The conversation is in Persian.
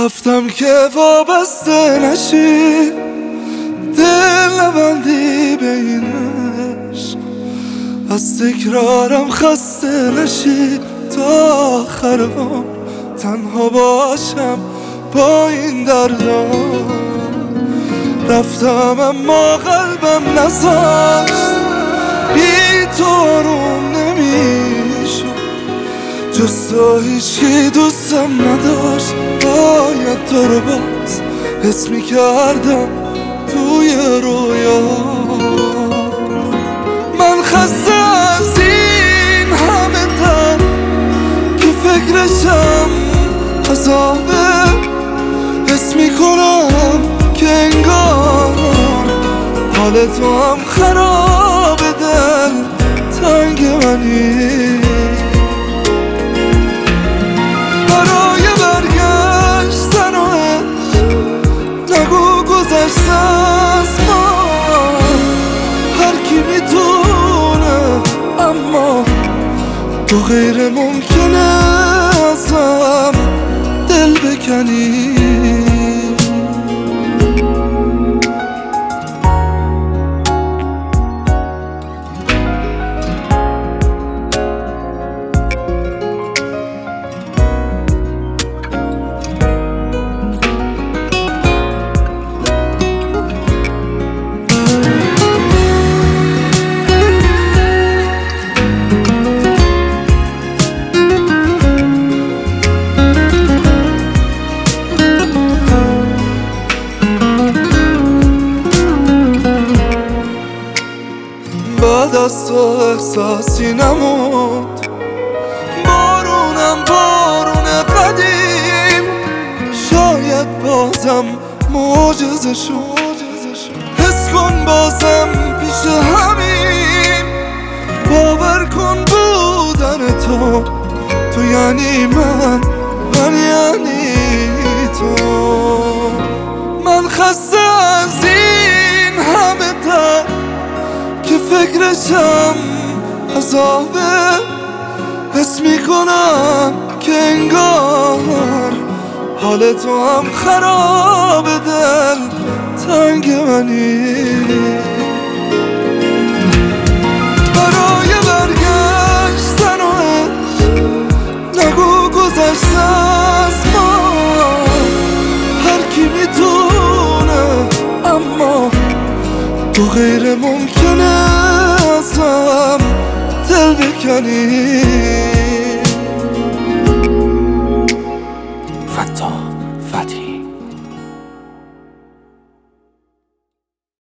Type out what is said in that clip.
رفتم که وابسته نشی، دل نبندی به این عشق، از تکرارم خسته نشی، تا آخر عمر تنها باشم با این دردا. رفتم اما قلبم نذاشت، بی تو آروم نمیشد، جز تو هیچی دوستم نداشت. باید تو رو باز حس میکردم توی رویا. من خسته از این همه دم که فکرشم عذابه، حس میکنم که انگار حال تو هم خراب، دل تنگ منی. برای برگشتن و نگو گذشته از ما، هر کی میتونه، اما تو غیر ممکنه ازم دل بکنی. بعد از تو احساسی نموند، بارون قدیم، شاید بازم معجزه شد. حس کن بازم پیش همین، باور کن بودن تو یعنی من یعنی تو. من خسته از این همه درد که فکرشم عذابه، حس میکنم که انگار حال تو هم خراب، دل تنگ منی. برای برگشتن و نگو گذشته از ما، هر کی میتونه، اما تو غیر ممکنه ازم دل بکنی.